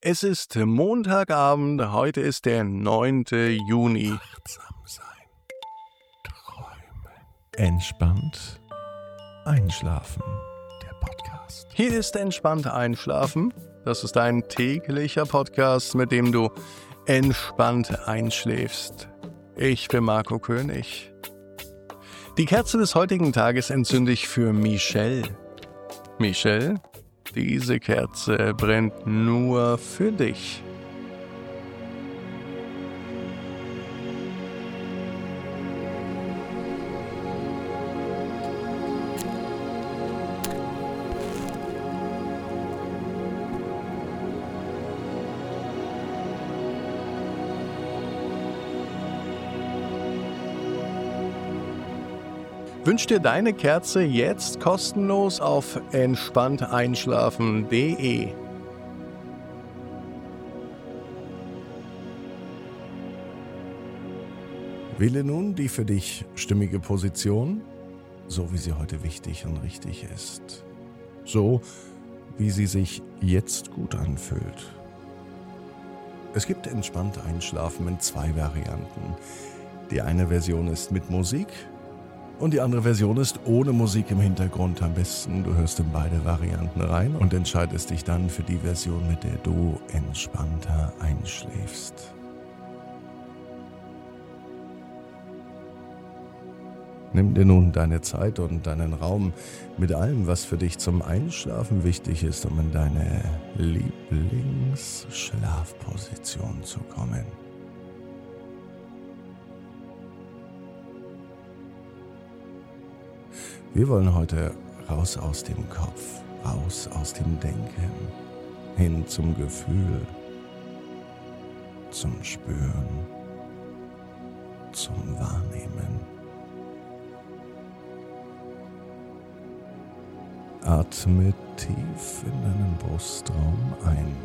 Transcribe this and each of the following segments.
Es ist Montagabend, heute ist der 9. Juni. Achtsam sein, träumen, entspannt einschlafen. Der Podcast. Hier ist Entspannt Einschlafen. Das ist ein täglicher Podcast, mit dem du entspannt einschläfst. Ich bin Marco König. Die Kerze des heutigen Tages entzünde ich für Michelle. Michelle, diese Kerze brennt nur für dich. Wünsch dir deine Kerze jetzt kostenlos auf entspannteinschlafen.de. Wähle nun die für dich stimmige Position, so wie sie heute wichtig und richtig ist. So, wie sie sich jetzt gut anfühlt. Es gibt entspannt Einschlafen in 2 Varianten. Die eine Version ist mit Musik und die andere Version ist ohne Musik im Hintergrund. Am besten, du hörst in beide Varianten rein und entscheidest dich dann für die Version, mit der du entspannter einschläfst. Nimm dir nun deine Zeit und deinen Raum mit allem, was für dich zum Einschlafen wichtig ist, um in deine Lieblingsschlafposition zu kommen. Wir wollen heute raus aus dem Kopf, raus aus dem Denken, hin zum Gefühl, zum Spüren, zum Wahrnehmen. Atme tief in deinen Brustraum ein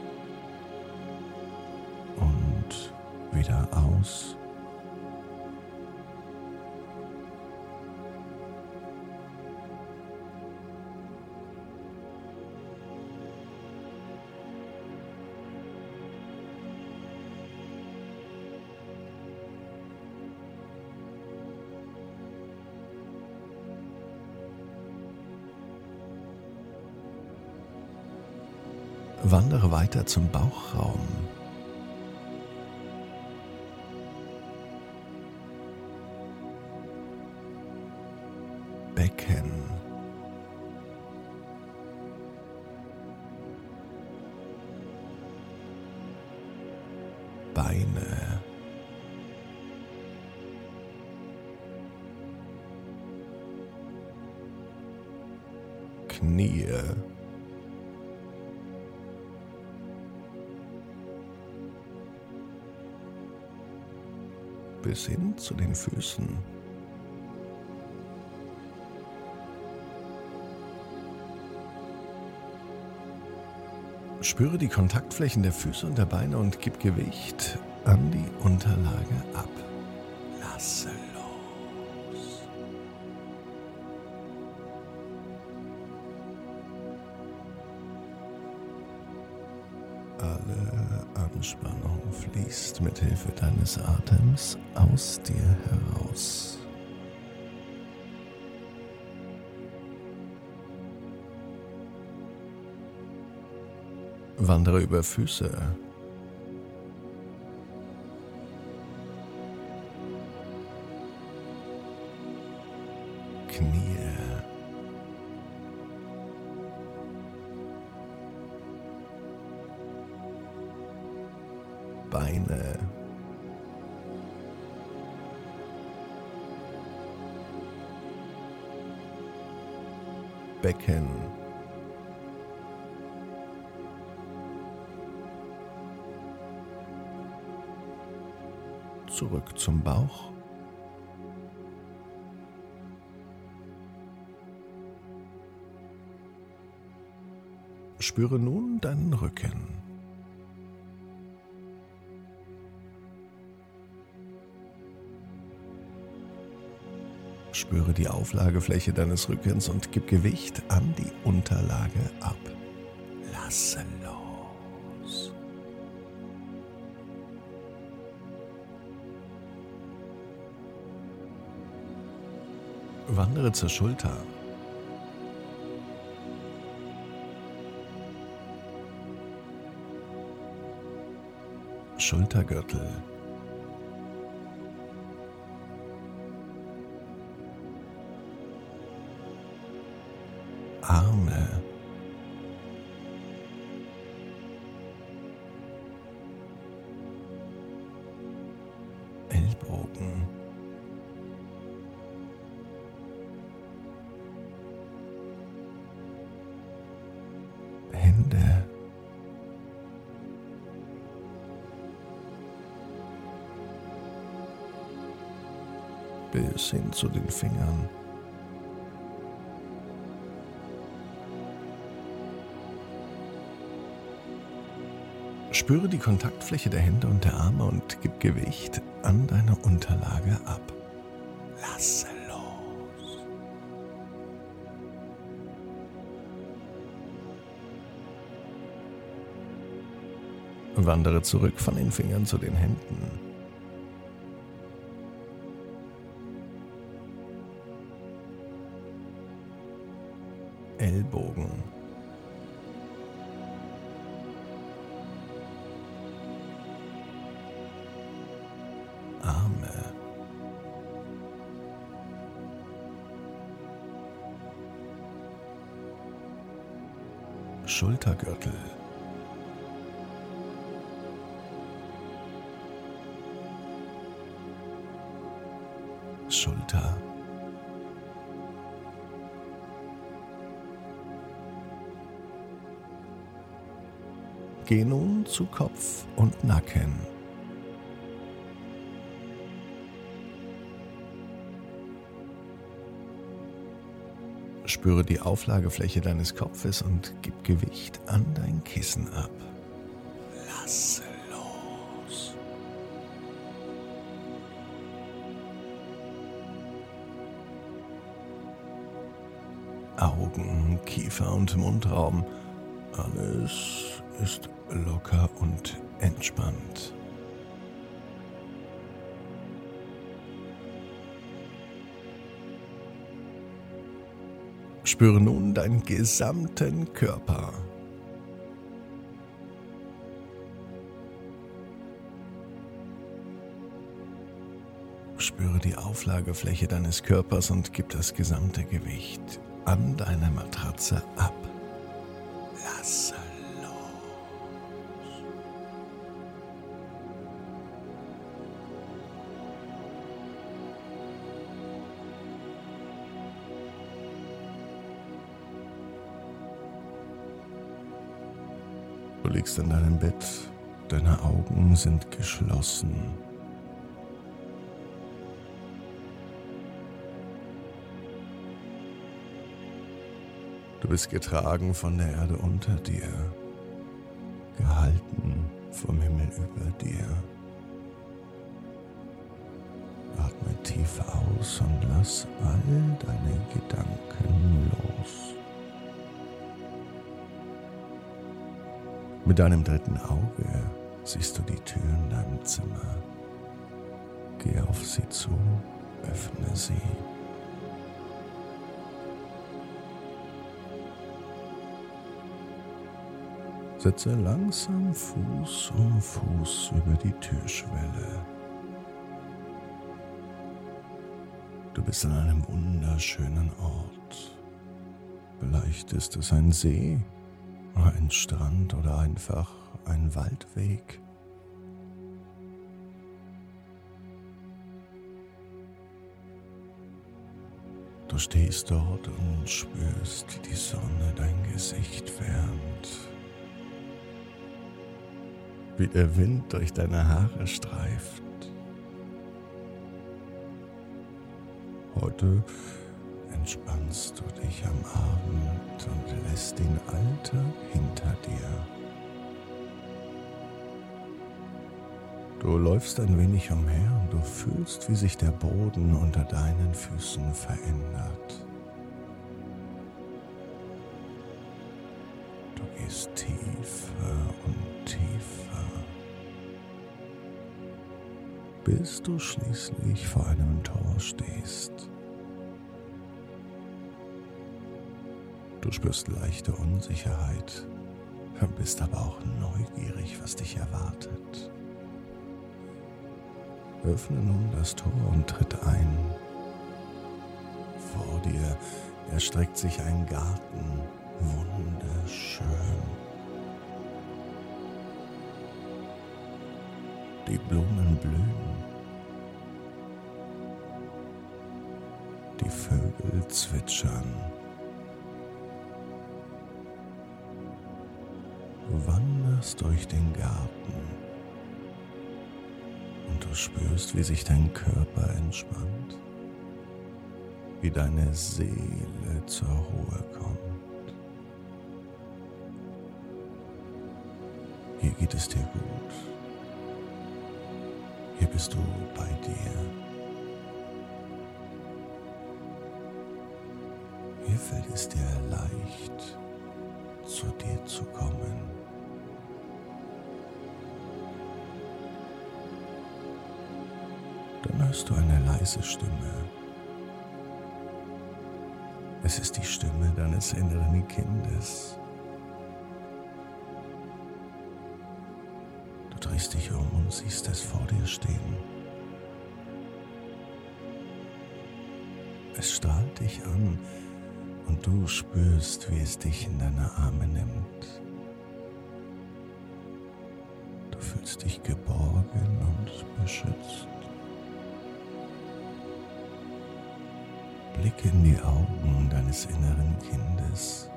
und wieder aus. Wandere weiter zum Bauchraum. Becken. Beine. Knie. Bis hin zu den Füßen. Spüre die Kontaktflächen der Füße und der Beine und gib Gewicht an die Unterlage ab. Lasse los. Alle Anspannung fließt mit Hilfe deines Atems aus dir heraus. Wandere über Füße. Knie. Beine. Becken. Zurück zum Bauch. Spüre nun deinen Rücken. Spüre die Auflagefläche deines Rückens und gib Gewicht an die Unterlage ab. Lasse los. Wandere zur Schulter. Schultergürtel. Arme. Ellbogen. Hände. Bis hin zu den Fingern. Spüre die Kontaktfläche der Hände und der Arme und gib Gewicht an deine Unterlage ab. Lasse los. Wandere zurück von den Fingern zu den Händen. Ellbogen. Arme. Schultergürtel. Schulter. Geh nun zu Kopf und Nacken. Spüre die Auflagefläche deines Kopfes und gib Gewicht an dein Kissen ab. Lasse los. Augen, Kiefer und Mundraum. Alles ist locker und entspannt. Spüre nun deinen gesamten Körper. Spüre die Auflagefläche deines Körpers und gib das gesamte Gewicht an deine Matratze ab. Lasse los. Du liegst in deinem Bett, deine Augen sind geschlossen. Du bist getragen von der Erde unter dir, gehalten vom Himmel über dir. Atme tief aus und lass all deine Gedanken los. Mit deinem dritten Auge siehst du die Tür in deinem Zimmer. Geh auf sie zu, öffne sie. Setze langsam Fuß um Fuß über die Türschwelle. Du bist an einem wunderschönen Ort. Vielleicht ist es ein See, ein Strand oder einfach ein Waldweg. Du stehst dort und spürst, wie die Sonne dein Gesicht wärmt, wie der Wind durch deine Haare streift. Heute entspannst du dich am Abend und lässt den Alltag hinter dir. Du läufst ein wenig umher und du fühlst, wie sich der Boden unter deinen Füßen verändert. Du gehst tiefer und tiefer, bis du schließlich vor einem Tor stehst. Du spürst leichte Unsicherheit, bist aber auch neugierig, was dich erwartet. Öffne nun das Tor und tritt ein. Vor dir erstreckt sich ein Garten, wunderschön. Die Blumen blühen, die Vögel zwitschern. Du wanderst durch den Garten und du spürst, wie sich dein Körper entspannt, wie deine Seele zur Ruhe kommt. Hier geht es dir gut. Hier bist du bei dir. Hier fällt es dir leicht, zu dir zu kommen. Dann hörst du eine leise Stimme. Es ist die Stimme deines inneren Kindes. Du drehst dich um und siehst es vor dir stehen. Es strahlt dich an und du spürst, wie es dich in deine Arme nimmt. Du fühlst dich geborgen und beschützt. Blick in die Augen deines inneren Kindes.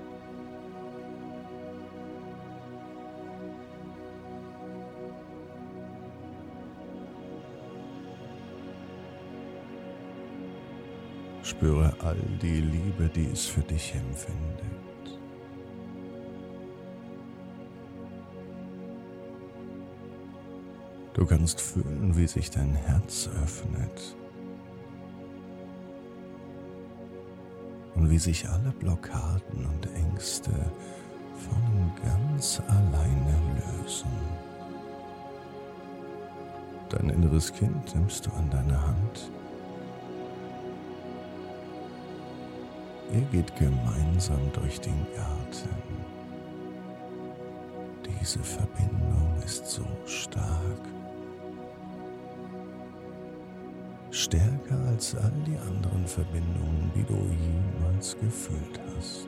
Spüre all die Liebe, die es für dich empfindet. Du kannst fühlen, wie sich dein Herz öffnet und wie sich alle Blockaden und Ängste von ganz alleine lösen. Dein inneres Kind nimmst du an deine Hand. Ihr geht gemeinsam durch den Garten. Diese Verbindung ist so stark. Stärker als all die anderen Verbindungen, die du jemals gefühlt hast.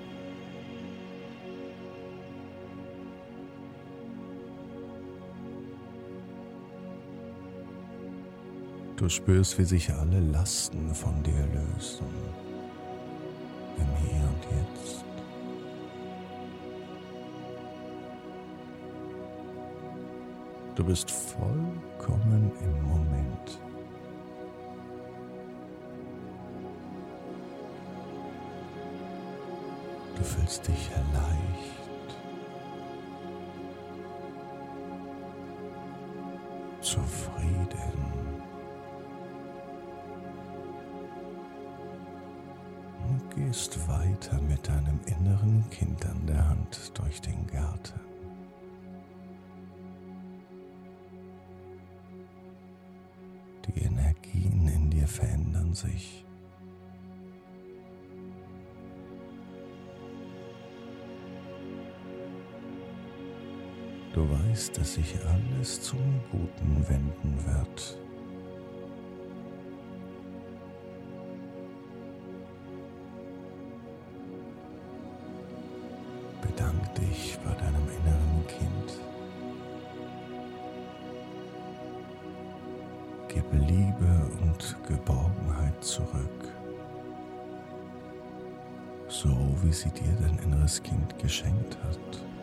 Du spürst, wie sich alle Lasten von dir lösen. Im Hier und Jetzt. Du bist vollkommen im Moment. Du fühlst dich erleichtert, zufrieden und gehst weiter mit deinem inneren Kind an der Hand durch den Garten. Die Energien in dir verändern sich. Du weißt, dass sich alles zum Guten wenden wird. Bedank dich bei deinem inneren Kind. Gib Liebe und Geborgenheit zurück, so wie sie dir dein inneres Kind geschenkt hat.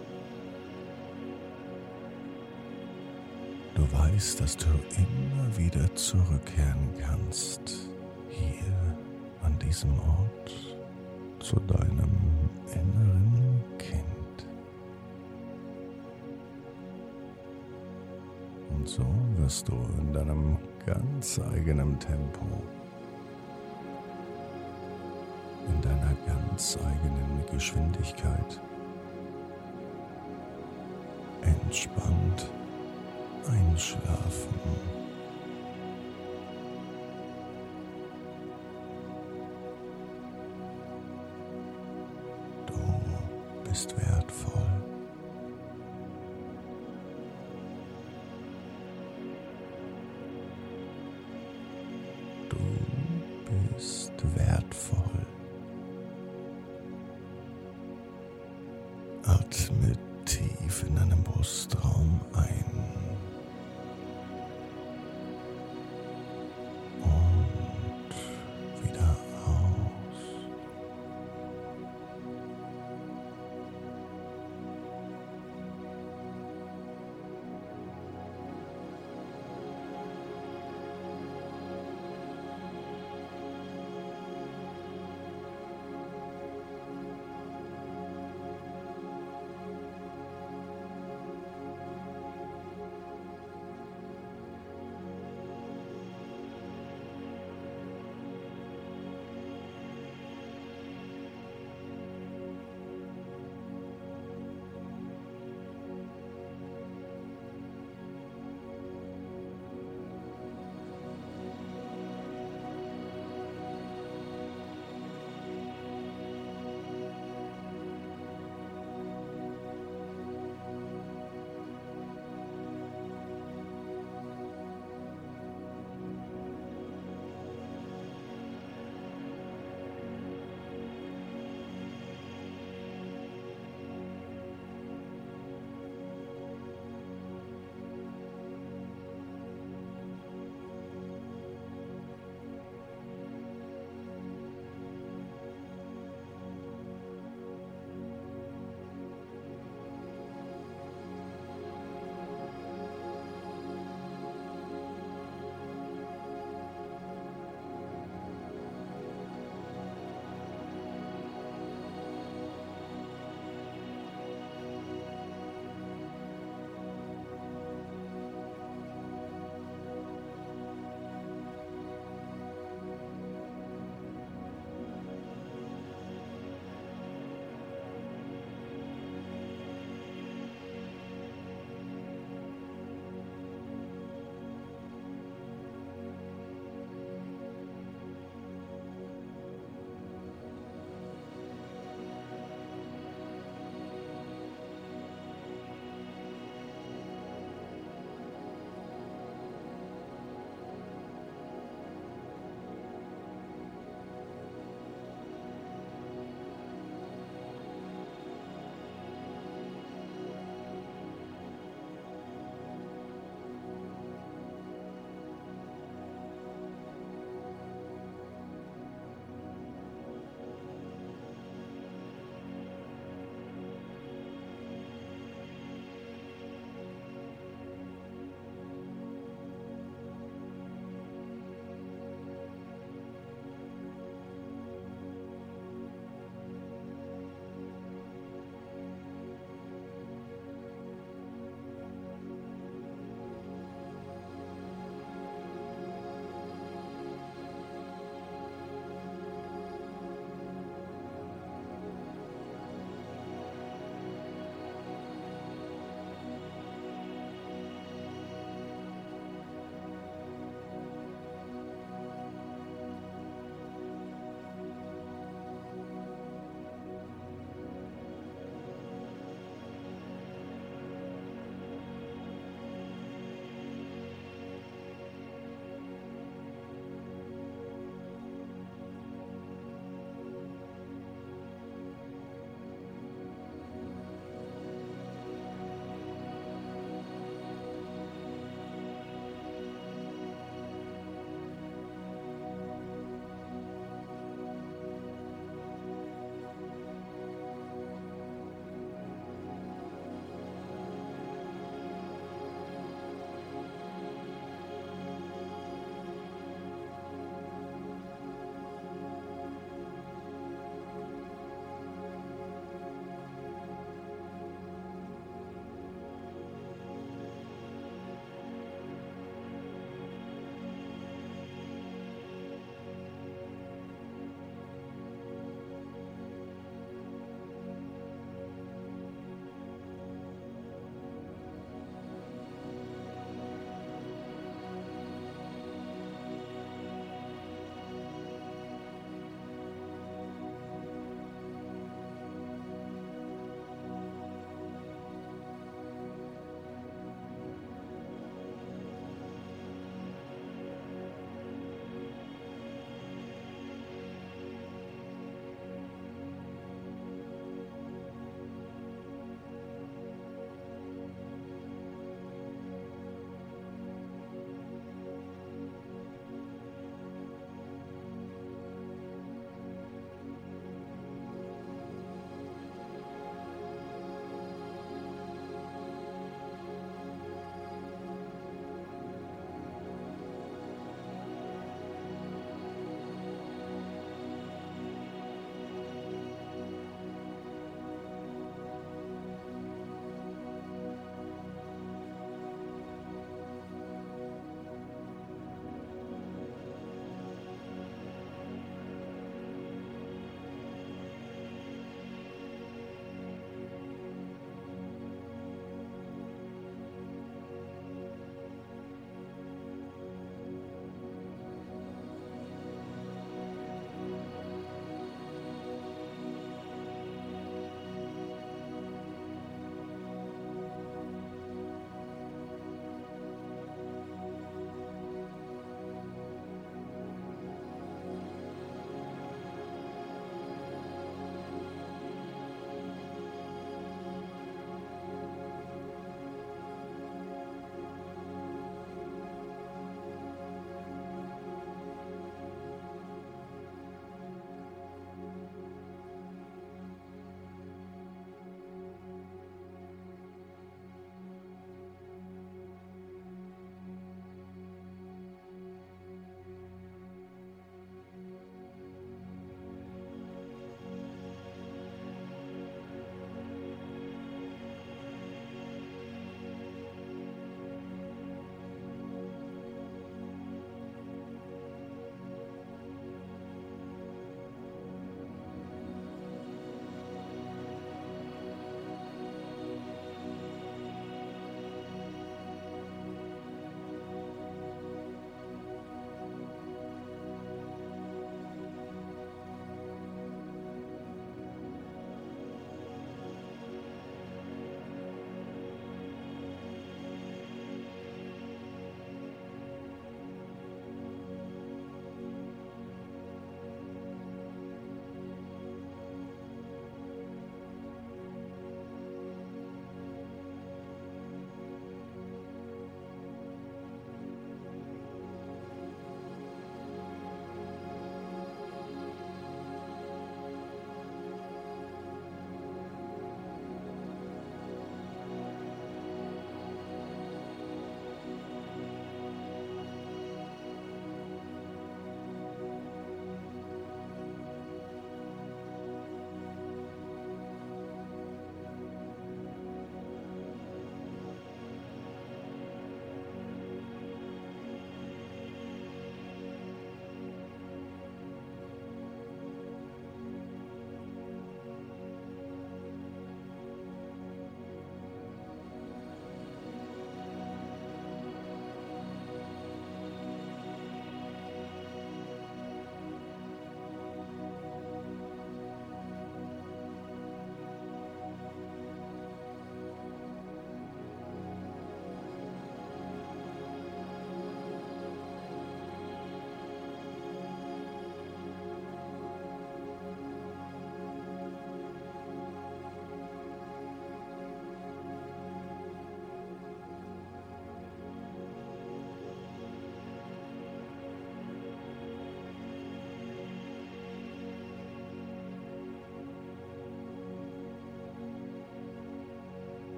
Du weißt, dass du immer wieder zurückkehren kannst, hier an diesem Ort, zu deinem inneren Kind. Und so wirst du in deinem ganz eigenen Tempo, in deiner ganz eigenen Geschwindigkeit, entspannt einschlafen. bist wertvoll. Atme tief in deinen Brustraum